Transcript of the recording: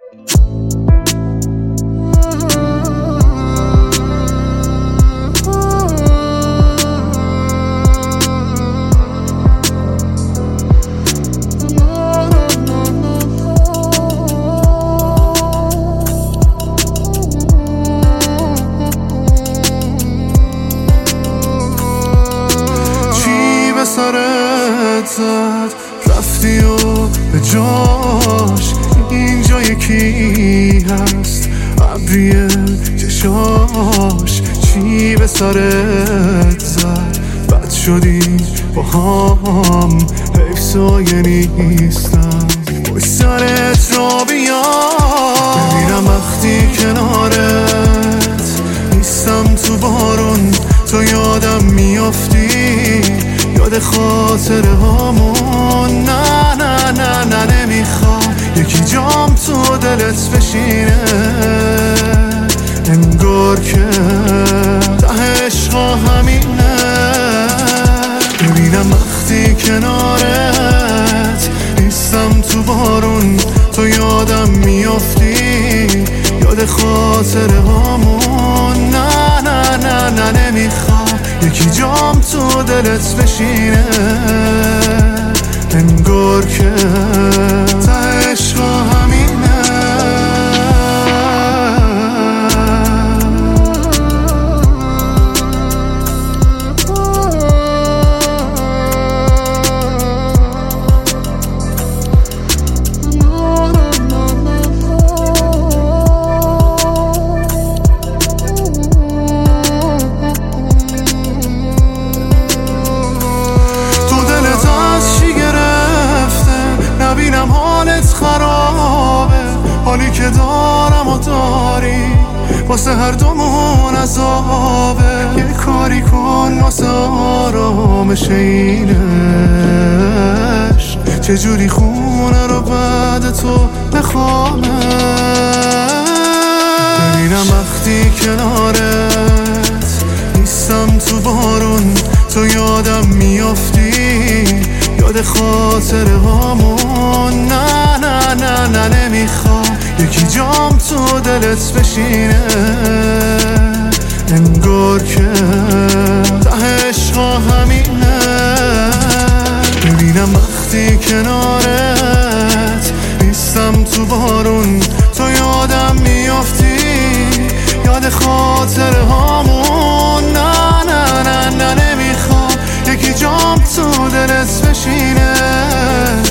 سرت زد رفتی و به جاش اینجا یکی هست ابریه چشاش. چی به سرت زد بد شدی با هم حیف سایه نیستم باش سرت را بیام ببینم وقتی کنارت نیستم تو بارون تو یادم میافتی یاد خاطره هامون. نه نه نه نه نمیخوام یکی جام تو دلت بشینه انگار که ته عشقا همینه. ببینم وقتی کنارت نیستم تو بارون تو یادم میافتی یاد خاطره هامون. نه نه نه نه نمیخوام یکی جام تو دلت بشینه انگار که ته عشقا همینه. حالت خرابه حالی که دارم و داری واسه هر دومون عذابه. یه کاری کن واسه آرامش این عشق چجوری خونه رو بعد تو بخوامه. ببینم وقتی کنارت نیستم تو بارون تو یادم میافتی یاد خاطره هامون. نه نه نه نه نمیخوام یکی جام تو دلت بشینه انگار که ته عشقا همینه. ببینم وقتی کنارت نیستم تو بارون تو یادم میافتی یاد خاطره هامون. نه نه نه نه نمیخوام یکی جام تو دلت بشینه